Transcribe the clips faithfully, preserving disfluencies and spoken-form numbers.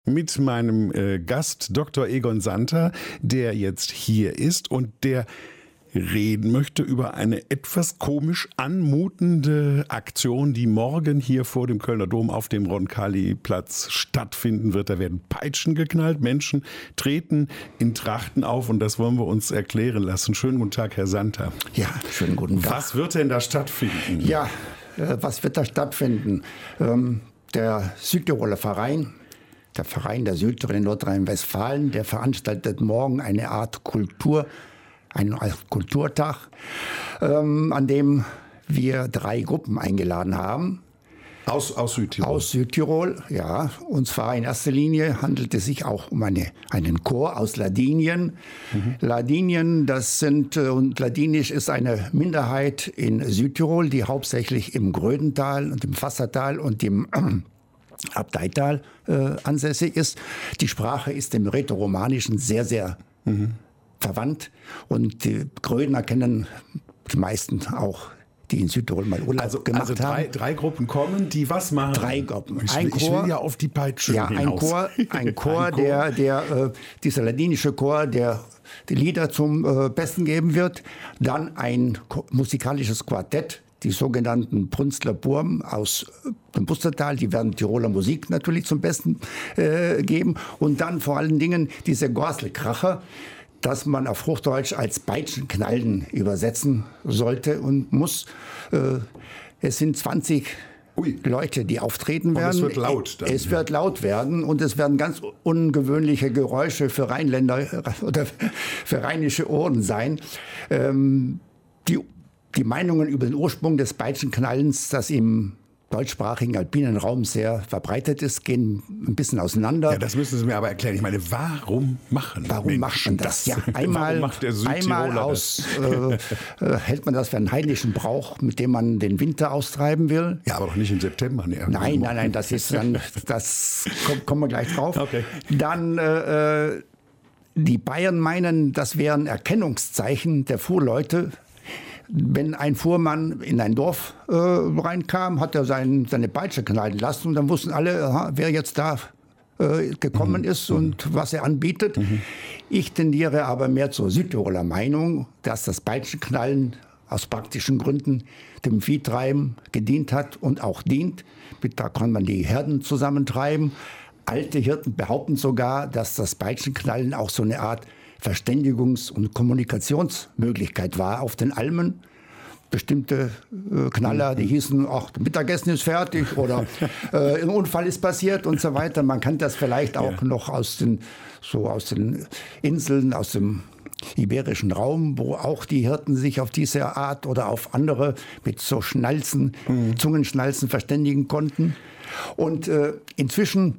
mit meinem äh, Gast Doktor Egon Santer, der jetzt hier ist und der reden möchte über eine etwas komisch anmutende Aktion, die morgen hier vor dem Kölner Dom auf dem Roncalli-Platz stattfinden wird. Da werden Peitschen geknallt, Menschen treten in Trachten auf und das wollen wir uns erklären lassen. Schönen guten Tag, Herr Santer. Ja, schönen guten Tag. Was wird denn da stattfinden? Ja, äh, was wird da stattfinden? Ähm, der Südtiroler Verein, der Verein der Südtiroler in Nordrhein-Westfalen, der veranstaltet morgen eine Art Kultur, einen Kulturtag, ähm, an dem wir drei Gruppen eingeladen haben. Aus, aus Südtirol? Aus Südtirol, ja. Und zwar in erster Linie handelt es sich auch um eine, einen Chor aus Ladinien. Mhm. Ladinien, das sind, und Ladinisch ist eine Minderheit in Südtirol, die hauptsächlich im Grödental und im Fassertal und im äh, Abteital äh, ansässig ist. Die Sprache ist dem Rätoromanischen sehr, sehr mhm. verwandt. Und die Grödner kennen die meisten auch, die in Südtirol mal Urlaub also, gemacht also drei, haben. drei Gruppen kommen, die was machen? Drei Gruppen. Ich, ein will, Chor, ich will ja auf die Peitsche ja, hinaus. ein Chor, ein Chor, ein Chor. der, der äh, dieser ladinische Chor, der die Lieder zum äh, Besten geben wird. Dann ein musikalisches Quartett, die sogenannten Brunstler Burm aus dem Pustertal, die werden Tiroler Musik natürlich zum Besten äh, geben. Und dann vor allen Dingen diese Gorselkracher, das man auf Hochdeutsch als Peitschenknallen übersetzen sollte und muss. Äh, es sind zwanzig Ui. Leute, die auftreten werden. Und es wird laut dann. Es wird laut werden und es werden ganz ungewöhnliche Geräusche für Rheinländer oder für rheinische Ohren sein. Ähm, die, die Meinungen über den Ursprung des Peitschenknallens, das im deutschsprachigen alpinen Raum sehr verbreitet ist, gehen ein bisschen auseinander. Ja, das müssen Sie mir aber erklären. Ich meine, warum machen Warum Menschen macht man das? das? Ja, einmal, macht der einmal aus, äh, äh, hält man das für einen heidnischen Brauch, mit dem man den Winter austreiben will. Ja, aber doch nicht im September. Nee. Nein, nein, nein, das ist dann, das kommt, kommen wir gleich drauf. Okay. Dann äh, die Bayern meinen, das wären Erkennungszeichen der Fuhrleute. Wenn ein Fuhrmann in ein Dorf äh, reinkam, hat er sein, seine Peitsche knallen lassen und dann wussten alle, aha, wer jetzt da äh, gekommen mhm. ist und was er anbietet. Mhm. Ich tendiere aber mehr zur Südtiroler Meinung, dass das Peitschenknallen aus praktischen Gründen dem Viehtreiben gedient hat und auch dient. Da kann man die Herden zusammentreiben. Alte Hirten behaupten sogar, dass das Peitschenknallen auch so eine Art Verständigungs- und Kommunikationsmöglichkeit war auf den Almen. Bestimmte äh, Knaller, die hießen, ach, Mittagessen ist fertig oder äh, ein Unfall ist passiert und so weiter. Man kann das vielleicht auch ja. noch aus den, so aus den Inseln, aus dem iberischen Raum, wo auch die Hirten sich auf diese Art oder auf andere mit so Schnalzen, mhm. Zungenschnalzen verständigen konnten. Und äh, inzwischen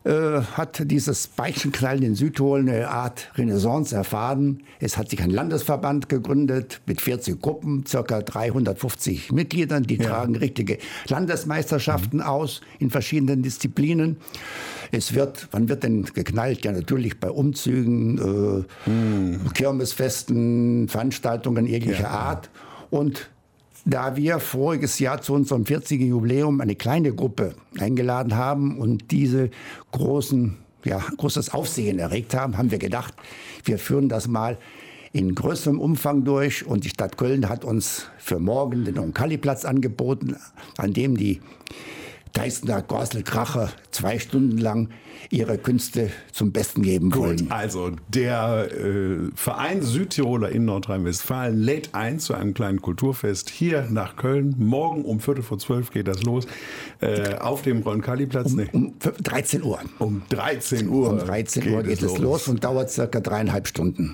hat dieses Peitschenknallen in Südtirol eine Art Renaissance erfahren. Es hat sich ein Landesverband gegründet mit vierzig Gruppen, ca. dreihundertfünfzig Mitgliedern. Die ja. tragen richtige Landesmeisterschaften mhm. aus in verschiedenen Disziplinen. Es wird, wann wird denn geknallt? Ja, natürlich bei Umzügen, äh, mhm. Kirmesfesten, Veranstaltungen jeglicher ja. Art. Und da wir voriges Jahr zu unserem vierziger Jubiläum eine kleine Gruppe eingeladen haben und diese großen, ja, großes Aufsehen erregt haben, haben wir gedacht, wir führen das mal in größerem Umfang durch. Und die Stadt Köln hat uns für morgen den Roncalli-Platz angeboten, an dem die Deißner Gorselkracher zwei Stunden lang ihre Künste zum Besten geben Gut, wollen. Also der äh, Verein Südtiroler in Nordrhein-Westfalen lädt ein zu einem kleinen Kulturfest hier nach Köln. Morgen um Viertel vor zwölf geht das los äh, auf dem Roncalli-Platz. Um, nee. um dreizehn Uhr. Um dreizehn Uhr. Um dreizehn Uhr geht, geht es los. los und dauert circa dreieinhalb Stunden.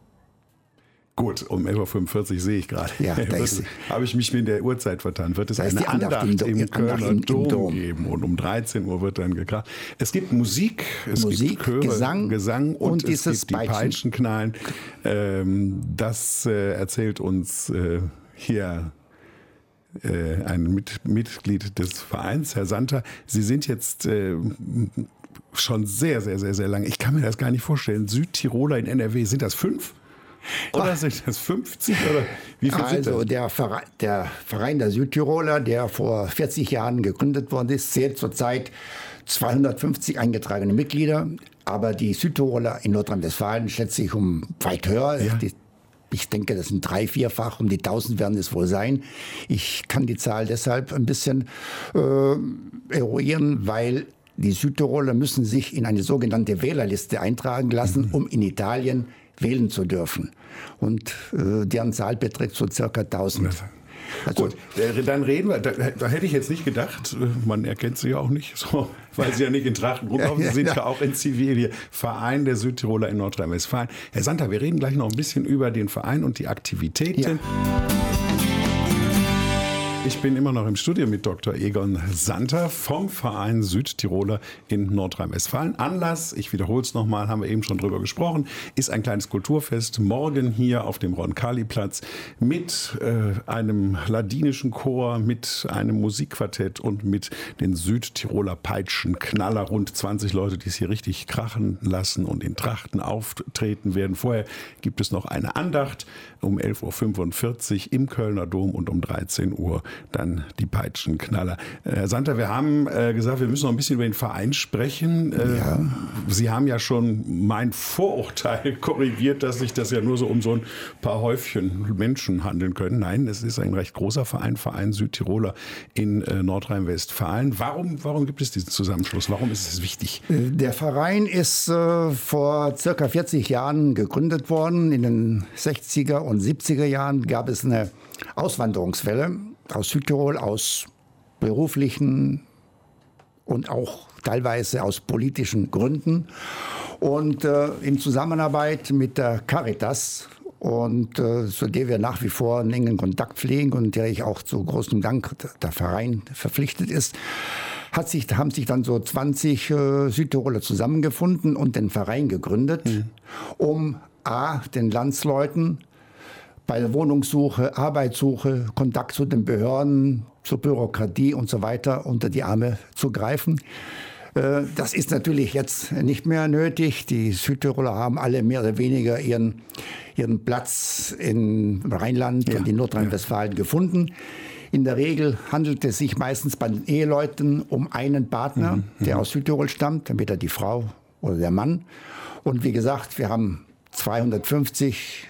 Gut, um elf Uhr fünfundvierzig sehe ich gerade. Ja, habe ich mich mit der Uhrzeit vertan. Wird es da eine Andacht, Andacht im, im Kölner Andacht im, Dom, im Dom geben und um dreizehn Uhr wird dann gekracht. Es gibt Musik, es Musik, gibt Chöre, Gesang, Gesang und, und es dieses gibt die Peitschenknallen. Ähm, das äh, erzählt uns äh, hier äh, ein Mit Mitglied des Vereins, Herr Santer. Sie sind jetzt äh, schon sehr, sehr, sehr, sehr lange. Ich kann mir das gar nicht vorstellen. Südtiroler in N R W, sind das fünf? Oder sind das fünfzig? Oder wie viel also sind das? Der, Verein, der Verein der Südtiroler, der vor vierzig Jahren gegründet worden ist, zählt zurzeit zweihundertfünfzig eingetragene Mitglieder, aber die Südtiroler in Nordrhein-Westfalen schätze ich um weit höher. Ja. Die, ich denke, das sind drei-, vierfach, um die tausend werden es wohl sein. Ich kann die Zahl deshalb ein bisschen äh, eruieren, weil die Südtiroler müssen sich in eine sogenannte Wählerliste eintragen lassen, mhm. um in Italien wählen zu dürfen. Und äh, deren Zahl beträgt so circa tausend. Also, gut, dann reden wir, da, da hätte ich jetzt nicht gedacht, man erkennt sie ja auch nicht, so, weil sie ja nicht in Trachten rumlaufen, sie sind ja, ja auch in Zivil hier, Verein der Südtiroler in Nordrhein-Westfalen. Herr Santer, wir reden gleich noch ein bisschen über den Verein und die Aktivitäten. Ja. Ich bin immer noch im Studio mit Doktor Egon Santer vom Verein Südtiroler in Nordrhein-Westfalen. Anlass, ich wiederhole es nochmal, haben wir eben schon drüber gesprochen, ist ein kleines Kulturfest morgen hier auf dem Roncalli-Platz mit äh, einem ladinischen Chor, mit einem Musikquartett und mit den Südtiroler Peitschenknaller. Rund zwanzig Leute, die es hier richtig krachen lassen und in Trachten auftreten werden. Vorher gibt es noch eine Andacht um elf Uhr fünfundvierzig im Kölner Dom und um dreizehn Uhr dann die Peitschenknaller. Herr Santer, wir haben äh, gesagt, wir müssen noch ein bisschen über den Verein sprechen. Äh, ja. Sie haben ja schon mein Vorurteil korrigiert, dass sich das ja nur so um so ein paar Häufchen Menschen handeln können. Nein, es ist ein recht großer Verein, Verein Südtiroler in äh, Nordrhein-Westfalen. Warum, warum gibt es diesen Zusammenschluss? Warum ist es wichtig? Der Verein ist äh, vor circa vierzig Jahren gegründet worden. In den sechziger und siebziger Jahren gab es eine Auswanderungswelle aus Südtirol, aus beruflichen und auch teilweise aus politischen Gründen. Und äh, in Zusammenarbeit mit der Caritas, und äh, zu der wir nach wie vor einen engen Kontakt pflegen und der ich auch zu großem Dank der Verein verpflichtet ist, hat sich, haben sich dann so zwanzig äh, Südtiroler zusammengefunden und den Verein gegründet, mhm. um a. den Landsleuten bei der Wohnungssuche, Arbeitssuche, Kontakt zu den Behörden, zur Bürokratie und so weiter unter die Arme zu greifen. Das ist natürlich jetzt nicht mehr nötig. Die Südtiroler haben alle mehr oder weniger ihren, ihren Platz im Rheinland ja, und in Nordrhein-Westfalen ja. gefunden. In der Regel handelt es sich meistens bei den Eheleuten um einen Partner, mhm, der aus Südtirol stammt, entweder die Frau oder der Mann. Und wie gesagt, wir haben zweihundertfünfzig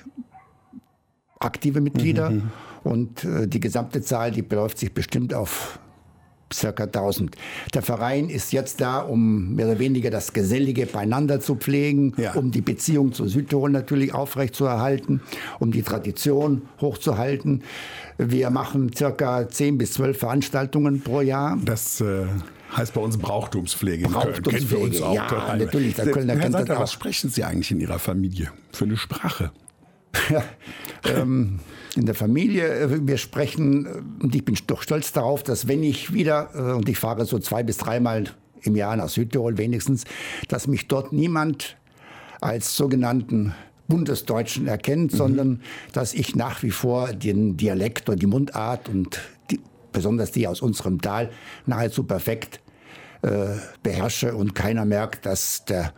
aktive Mitglieder mhm. und äh, die gesamte Zahl, die beläuft sich bestimmt auf circa tausend. Der Verein ist jetzt da, um mehr oder weniger das Gesellige beieinander zu pflegen, ja. um die Beziehung zu Südtirol natürlich aufrechtzuerhalten, um die Tradition hochzuhalten. Wir machen circa zehn bis zwölf Veranstaltungen pro Jahr. Das äh heißt bei uns Brauchtumspflege in Köln. Kennen wir uns auch. Ja, natürlich. Der Kölner Herr kennt Santer, das auch. Was sprechen Sie eigentlich in Ihrer Familie für eine Sprache? Ja, ähm, in der Familie, wir sprechen, und ich bin doch stolz darauf, dass wenn ich wieder, und ich fahre so zwei bis dreimal im Jahr nach Südtirol wenigstens, dass mich dort niemand als sogenannten Bundesdeutschen erkennt, mhm. sondern dass ich nach wie vor den Dialekt und die Mundart und die, besonders die aus unserem Tal nahezu perfekt äh, beherrsche und keiner merkt, dass der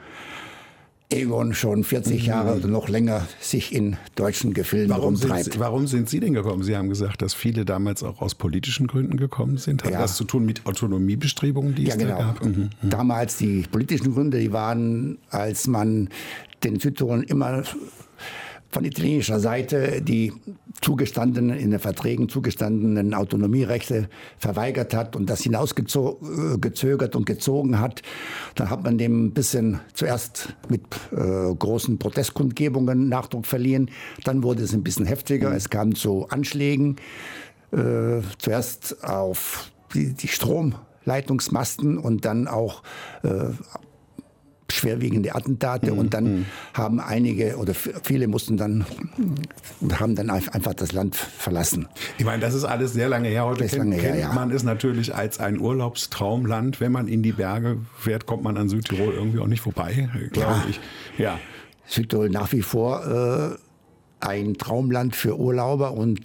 Egon schon vierzig Jahre oder noch länger sich in deutschen Gefilden warum rumtreibt. Sind, warum sind Sie denn gekommen? Sie haben gesagt, dass viele damals auch aus politischen Gründen gekommen sind. Hat ja. das zu tun mit Autonomiebestrebungen, die ja, es genau. da gab? Mhm. Damals die politischen Gründe, die waren, als man den Südtirolern immer von italienischer Seite die zugestandenen, in den Verträgen zugestandenen Autonomierechte verweigert hat und das hinausgezögert und gezogen hat. Dann hat man dem ein bisschen zuerst mit äh, großen Protestkundgebungen Nachdruck verliehen. Dann wurde es ein bisschen heftiger. Mhm. Es kam zu Anschlägen, äh, zuerst auf die, die Stromleitungsmasten und dann auch äh, schwerwiegende Attentate, mhm. und dann mhm. haben einige oder viele mussten dann haben dann einfach das Land verlassen. Ich meine, das ist alles sehr lange her. Heute kennt, lange her, kennt ja. man es natürlich als ein Urlaubstraumland. Wenn man in die Berge fährt, kommt man an Südtirol irgendwie auch nicht vorbei, glaube ja. ich. Ja. Südtirol nach wie vor äh, ein Traumland für Urlauber und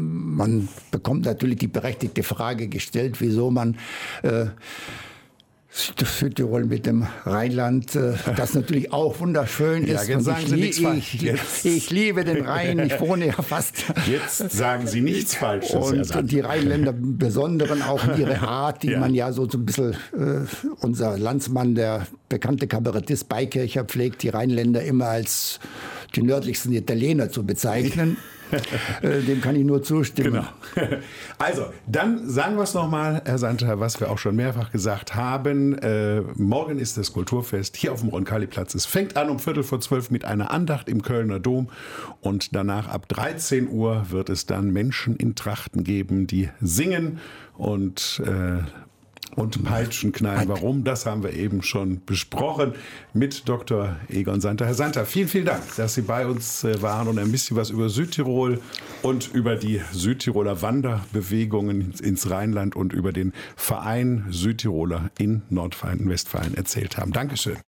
man bekommt natürlich die berechtigte Frage gestellt, wieso man äh, Südtirol mit dem Rheinland, das natürlich auch wunderschön ist. Ja, jetzt sagen Sie nichts falsch. Ich, ich liebe den Rhein, ich wohne ja fast. Jetzt sagen Sie nichts Falsches. Und die Rheinländer besonderen auch ihre Art, die ja. man ja so, so ein bisschen, äh, unser Landsmann, der bekannte Kabarettist Beikircher, pflegt die Rheinländer immer als die nördlichsten Italiener zu bezeichnen. Dem kann ich nur zustimmen. Genau. Also, dann sagen wir es nochmal, Herr Santer, was wir auch schon mehrfach gesagt haben. Äh, morgen ist das Kulturfest hier auf dem Roncalli-Platz. Es fängt an um Viertel vor zwölf mit einer Andacht im Kölner Dom und danach ab dreizehn Uhr wird es dann Menschen in Trachten geben, die singen und äh, und Peitschen knallen. Warum? Das haben wir eben schon besprochen mit Doktor Egon Santer. Herr Santer, vielen, vielen Dank, dass Sie bei uns waren und ein bisschen was über Südtirol und über die Südtiroler Wanderbewegungen ins Rheinland und über den Verein Südtiroler in Nordrhein-Westfalen erzählt haben. Dankeschön.